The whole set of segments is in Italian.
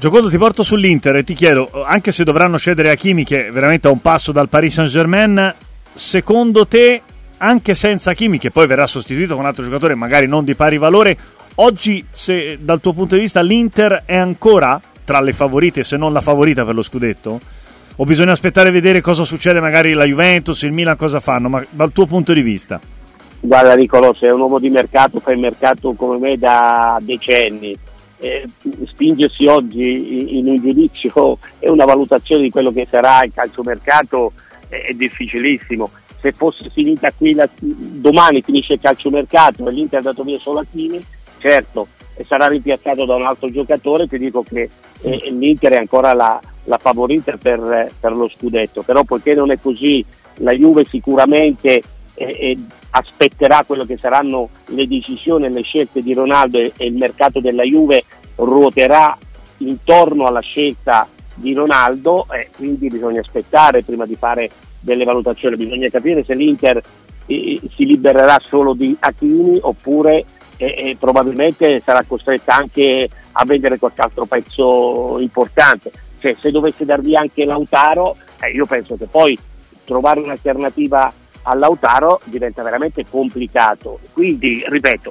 Giocondo, ti porto sull'Inter e ti chiedo, anche se dovranno cedere Hakimi, che è veramente a un passo dal Paris Saint-Germain, secondo te, anche senza Hakimi, che poi verrà sostituito con un altro giocatore magari non di pari valore, oggi, se dal tuo punto di vista l'Inter è ancora tra le favorite, se non la favorita per lo scudetto? O bisogna aspettare e vedere cosa succede, magari la Juventus, il Milan cosa fanno, ma dal tuo punto di vista? Guarda Nicolò, sei un uomo di mercato, fai mercato come me da decenni, spingersi oggi in un giudizio e una valutazione di quello che sarà il calciomercato è difficilissimo. Se fosse finita qui domani finisce il calciomercato e l'Inter ha dato via solo Hakimi, certo, e sarà rimpiazzato da un altro giocatore, ti dico che l'Inter è ancora la favorita per lo scudetto, però poiché non è così, la Juve sicuramente aspetterà quello che saranno le decisioni e le scelte di Ronaldo e il mercato della Juve ruoterà intorno alla scelta di Ronaldo, quindi bisogna aspettare prima di fare delle valutazioni, bisogna capire se l'Inter si libererà solo di Hakimi oppure probabilmente sarà costretta anche a vendere qualche altro pezzo importante. Cioè, se dovesse dar via anche Lautaro, io penso che poi trovare un'alternativa a Lautaro diventa veramente complicato, quindi ripeto,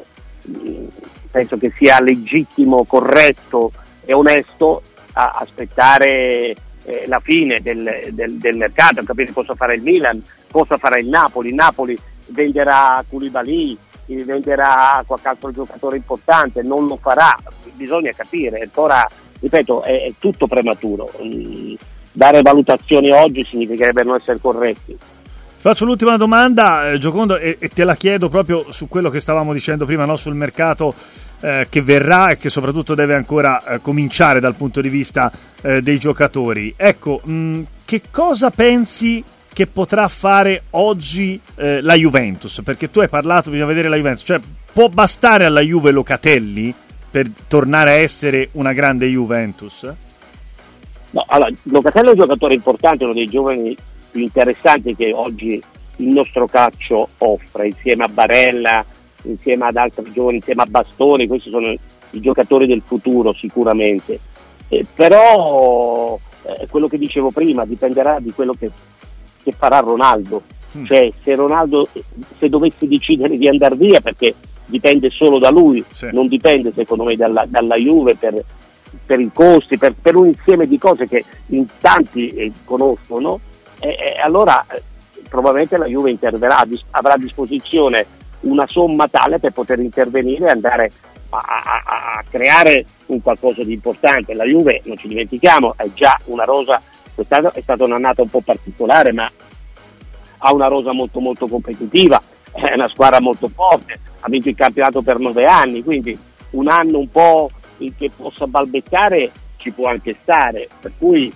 penso che sia legittimo, corretto e onesto aspettare la fine del mercato, capire cosa farà il Milan, cosa farà il Napoli. Il Napoli venderà Koulibaly, venderà qualche altro giocatore importante, non lo farà, bisogna capire, ancora ripeto è tutto prematuro, dare valutazioni oggi significherebbe non essere corretti. Faccio l'ultima domanda, Giocondo, e te la chiedo proprio su quello che stavamo dicendo prima, no? Sul mercato che verrà e che soprattutto deve ancora cominciare dal punto di vista dei giocatori. Ecco, che cosa pensi che potrà fare oggi la Juventus? Perché tu hai parlato, bisogna vedere la Juventus, cioè può bastare alla Juve Locatelli per tornare a essere una grande Juventus? No, allora, Locatelli è un giocatore importante, uno dei giovani più interessanti che oggi il nostro calcio offre, insieme a Barella, insieme ad altri giovani, insieme a Bastoni. Questi sono i giocatori del futuro sicuramente, però quello che dicevo prima dipenderà di quello che farà Ronaldo, cioè se dovesse decidere di andare via, perché dipende solo da lui, sì. Non dipende secondo me dalla Juve per i costi, per un insieme di cose che in tanti conoscono, allora probabilmente la Juve interverrà, avrà a disposizione una somma tale per poter intervenire e andare a creare un qualcosa di importante. La Juve, non ci dimentichiamo, è già una rosa, quest'anno è stata un'annata un po' particolare, ma ha una rosa molto molto competitiva, è una squadra molto forte, ha vinto il campionato per 9 anni, quindi un anno un po' in che possa balbettare ci può anche stare, per cui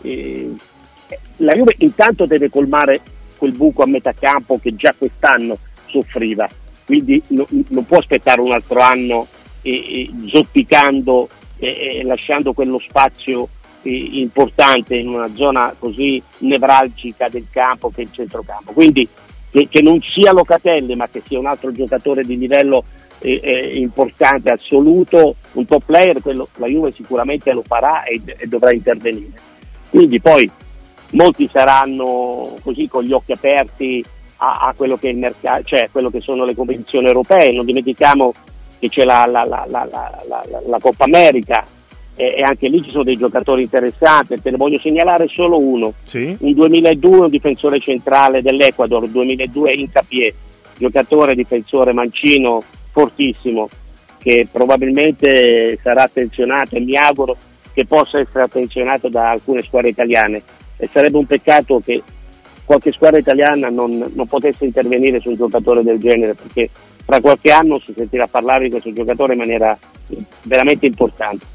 la Juve intanto deve colmare quel buco a metà campo che già quest'anno soffriva, quindi non può aspettare un altro anno zoppicando e lasciando quello spazio importante in una zona così nevralgica del campo che è il centrocampo, quindi che non sia Locatelli ma che sia un altro giocatore di livello importante, assoluto, un top player, quello la Juve sicuramente lo farà e dovrà intervenire. Quindi poi molti saranno così con gli occhi aperti a quello che è il mercato, cioè quello che sono le competizioni europee. Non dimentichiamo che c'è la Coppa America e anche lì ci sono dei giocatori interessanti. Te ne voglio segnalare solo uno, sì? Un 2002, un difensore centrale dell'Ecuador, 2002 Incapié, giocatore difensore mancino fortissimo, che probabilmente sarà attenzionato e mi auguro che possa essere attenzionato da alcune squadre italiane, e sarebbe un peccato che qualche squadra italiana non potesse intervenire su un giocatore del genere, perché fra qualche anno si sentirà parlare di questo giocatore in maniera veramente importante.